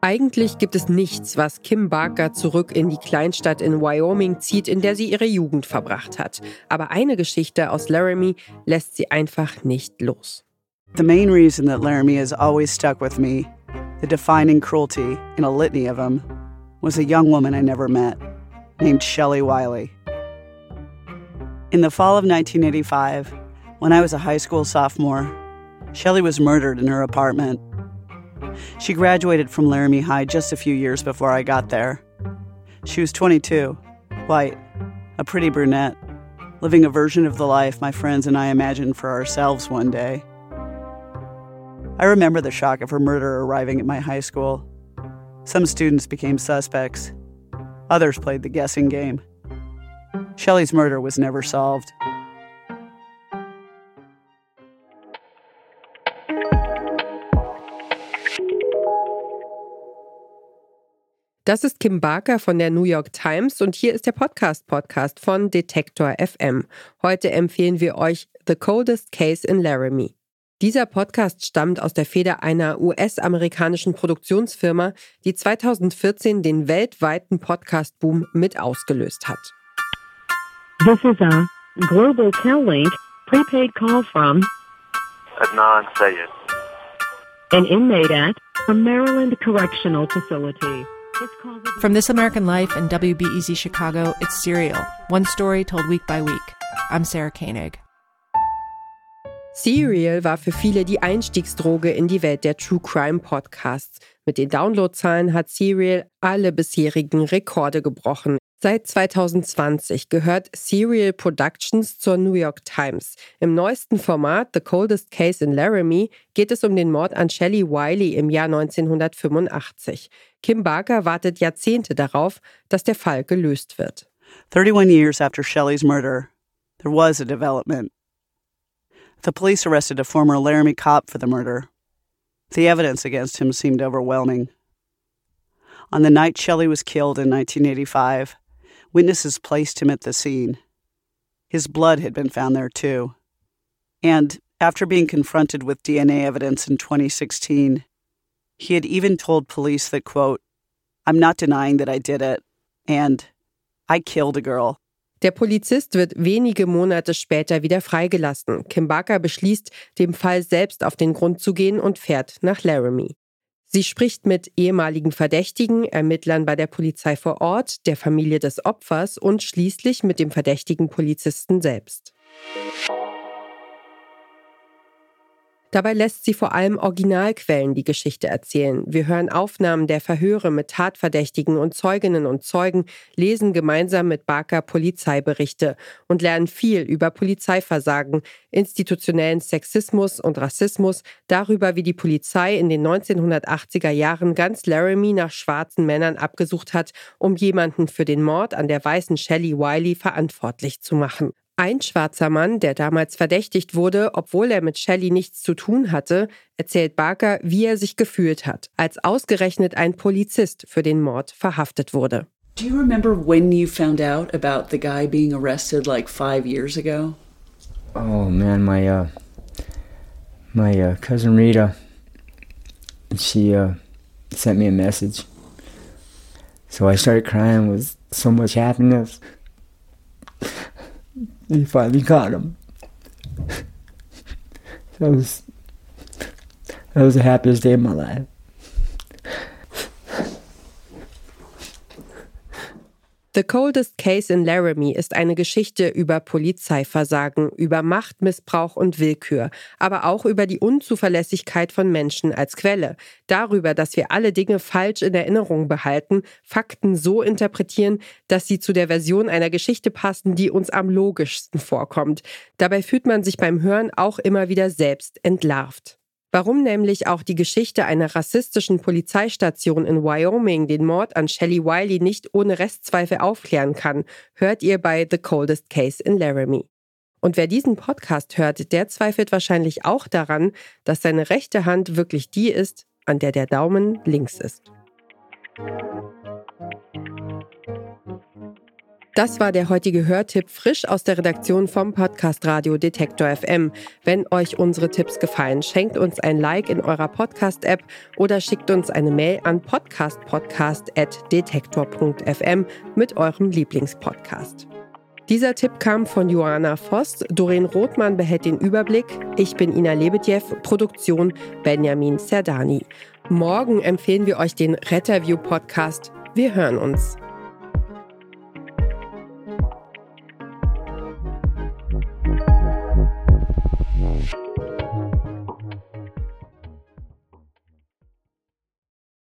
Eigentlich gibt es nichts, was Kim Barker zurück in die Kleinstadt in Wyoming zieht, in der sie ihre Jugend verbracht hat. Aber eine Geschichte aus Laramie lässt sie einfach nicht los. The main reason that Laramie has always stuck with me, the defining cruelty in a litany of them, was a young woman I never met, named Shelley Wiley. In the fall of 1985, when I was a high school sophomore, Shelley was murdered in her apartment. She graduated from Laramie High just a few years before I got there. She was 22, white, a pretty brunette, living a version of the life my friends and I imagined for ourselves one day. I remember the shock of her murder arriving at my high school. Some students became suspects. Others played the guessing game. Shelley's murder was never solved. Das ist Kim Barker von der New York Times und hier ist der Podcast von Detektor FM. Heute empfehlen wir euch The Coldest Case in Laramie. Dieser Podcast stammt aus der Feder einer US-amerikanischen Produktionsfirma, die 2014 den weltweiten Podcast-Boom mit ausgelöst hat. This is a Global CalLink prepaid call from Adnan Syed, an inmate at a Maryland Correctional Facility. From This American Life and WBEZ Chicago, it's Serial, one story told week by week. I'm Sarah Koenig. Serial war für viele die Einstiegsdroge in die Welt der True Crime Podcasts. Mit den Downloadzahlen hat Serial alle bisherigen Rekorde gebrochen. Seit 2020 gehört Serial Productions zur New York Times. Im neuesten Format The Coldest Case in Laramie geht es um den Mord an Shelley Wiley im Jahr 1985. Kim Barker wartet Jahrzehnte darauf, dass der Fall gelöst wird. 31 years after Shelley's murder, there was a development. The police arrested a former Laramie cop for the murder. The evidence against him seemed overwhelming. On the night Shelley was killed in 1985, witnesses placed him at the scene. His blood had been found there too. And after being confronted with DNA evidence in 2016, he had even told police that, quote, "I'm not denying that I did it," and "I killed a girl." Der Polizist wird wenige Monate später wieder freigelassen. Kim Barker beschließt, dem Fall selbst auf den Grund zu gehen und fährt nach Laramie. Sie spricht mit ehemaligen Verdächtigen, Ermittlern bei der Polizei vor Ort, der Familie des Opfers und schließlich mit dem verdächtigen Polizisten selbst. Dabei lässt sie vor allem Originalquellen die Geschichte erzählen. Wir hören Aufnahmen der Verhöre mit Tatverdächtigen und Zeuginnen und Zeugen, lesen gemeinsam mit Barker Polizeiberichte und lernen viel über Polizeiversagen, institutionellen Sexismus und Rassismus, darüber, wie die Polizei in den 1980er Jahren ganz Laramie nach schwarzen Männern abgesucht hat, um jemanden für den Mord an der weißen Shelley Wiley verantwortlich zu machen. Ein schwarzer Mann, der damals verdächtigt wurde, obwohl er mit Shelley nichts zu tun hatte, erzählt Barker, wie er sich gefühlt hat, als ausgerechnet ein Polizist für den Mord verhaftet wurde. Do you remember when you found out about the guy being arrested like 5 years ago? Oh man, my cousin Rita, she sent me a message. So I started crying with so much happiness. You finally caught him. That was the happiest day of my life. The Coldest Case in Laramie ist eine Geschichte über Polizeiversagen, über Machtmissbrauch und Willkür, aber auch über die Unzuverlässigkeit von Menschen als Quelle, darüber, dass wir alle Dinge falsch in Erinnerung behalten, Fakten so interpretieren, dass sie zu der Version einer Geschichte passen, die uns am logischsten vorkommt. Dabei fühlt man sich beim Hören auch immer wieder selbst entlarvt. Warum nämlich auch die Geschichte einer rassistischen Polizeistation in Wyoming den Mord an Shelley Wiley nicht ohne Restzweifel aufklären kann, hört ihr bei The Coldest Case in Laramie. Und wer diesen Podcast hört, der zweifelt wahrscheinlich auch daran, dass seine rechte Hand wirklich die ist, an der der Daumen links ist. Das war der heutige Hörtipp, frisch aus der Redaktion vom Podcast Radio Detektor FM. Wenn euch unsere Tipps gefallen, schenkt uns ein Like in eurer Podcast-App oder schickt uns eine Mail an podcastpodcast@detektor.fm mit eurem Lieblingspodcast. Dieser Tipp kam von Joanna Voss, Doreen Rothmann behält den Überblick, ich bin Ina Lebedjew, Produktion Benjamin Serdani. Morgen empfehlen wir euch den Retterview-Podcast. Wir hören uns.